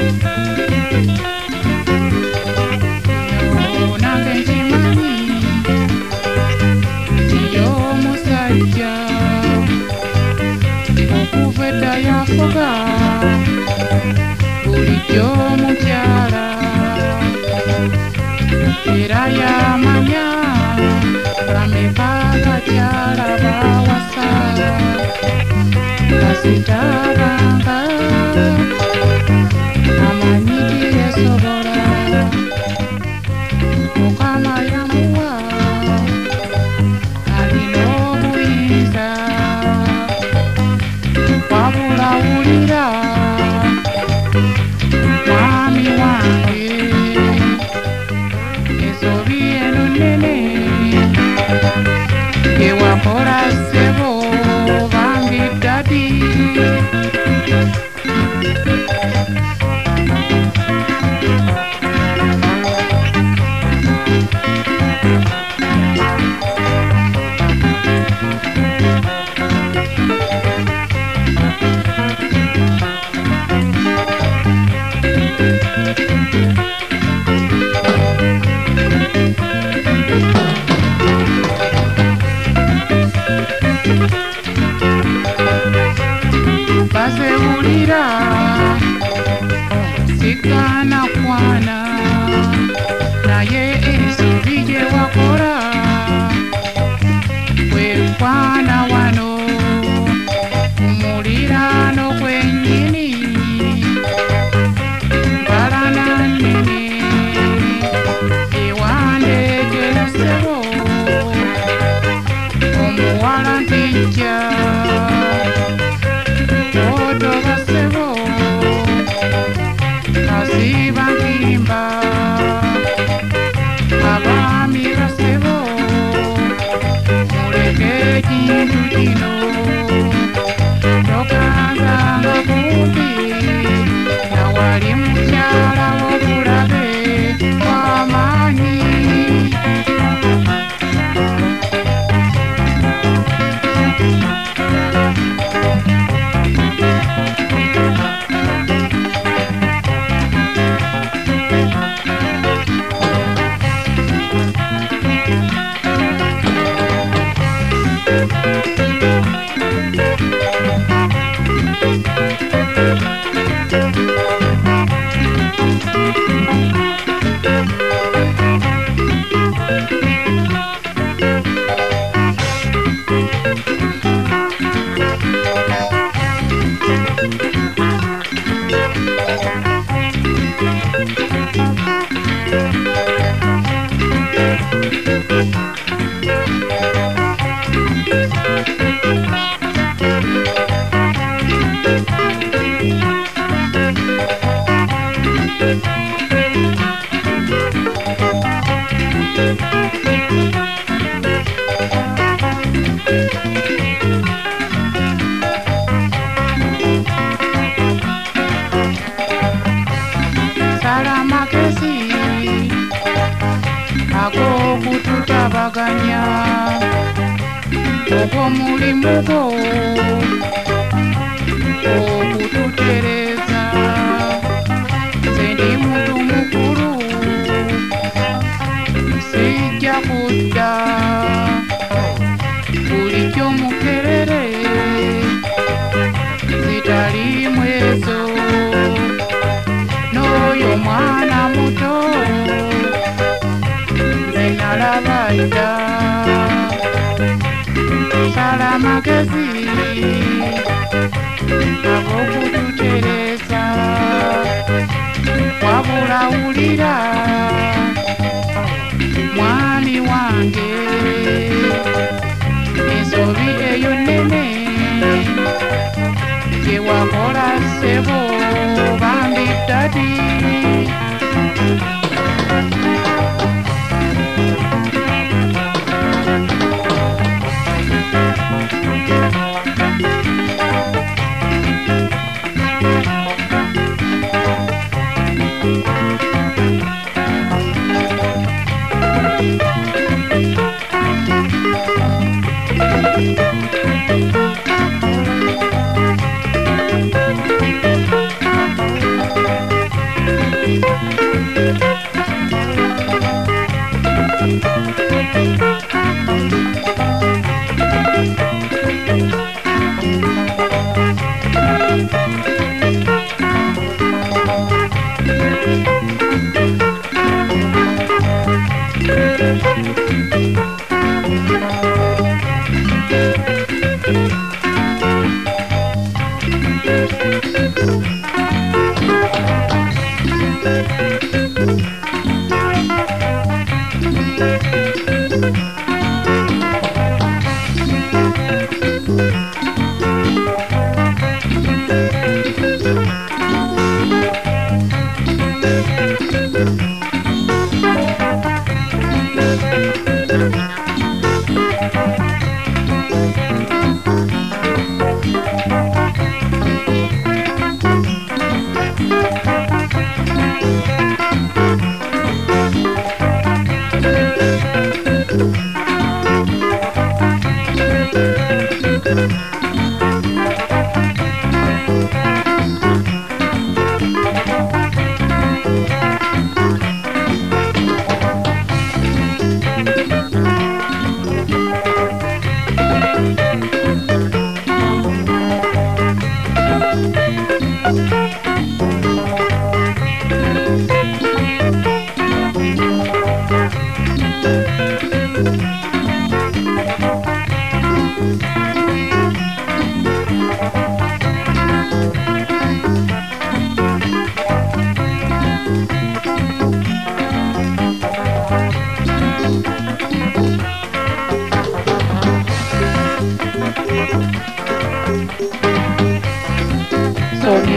nange nkimanyi iyo musajja okuva edda yafuga bulijjo mukyala era yamanya bameka bakyala bawasa kasitabanga amanyi yesobola mukama yamuwa alina obuyinza wabula wulira mwami wange ensobi eno nnene yewakola ssebo bangi ddadi basewulira sigana kwana naye ensobi gye wakola bwekwana wano kumuliraano kwennyini mbalana nnene ewandeetera ssebo omuwala ntijja toto basebo kasiba nkimba abaami basebo muleke ekintu kino tokanzanga kumpi nawali mukyala wobulabe wamaanyi salamagezi ag'okututabaganya ogw'omulimu gwo okututereza nze ndi muntu mukulu sijja kudda bulijjo mukerere zitalimu ezo n'oyo mwana muto nze nalaba dda salamagezi ag'okututereza wabula wulira mwami wange ensobi eyo nnene gye wakola ssebo bambi ddadi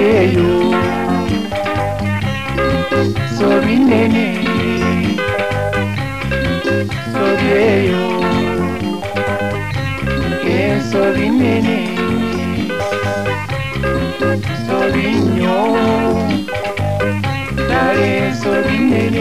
sobieyo sobinene sobieyo sobinene sobinyo dale sobinene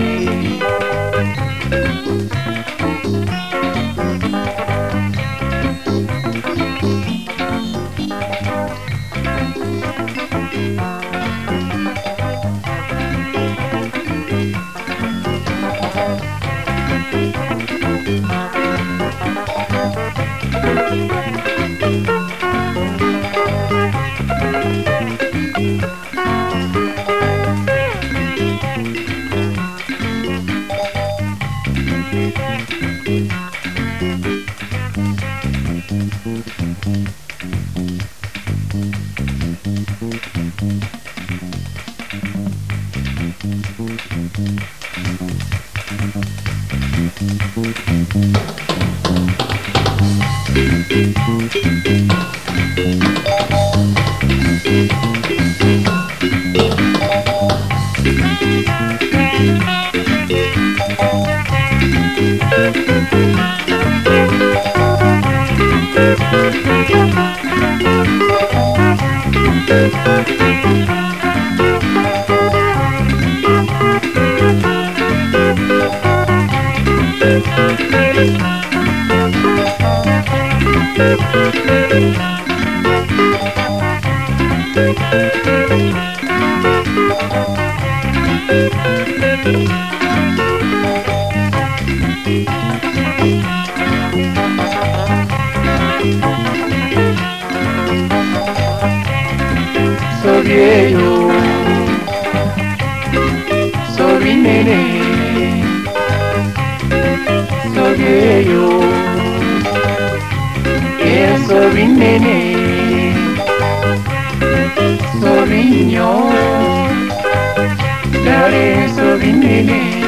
Sobieyo sobinene sobieyo sobinene sobinyo dale sobinene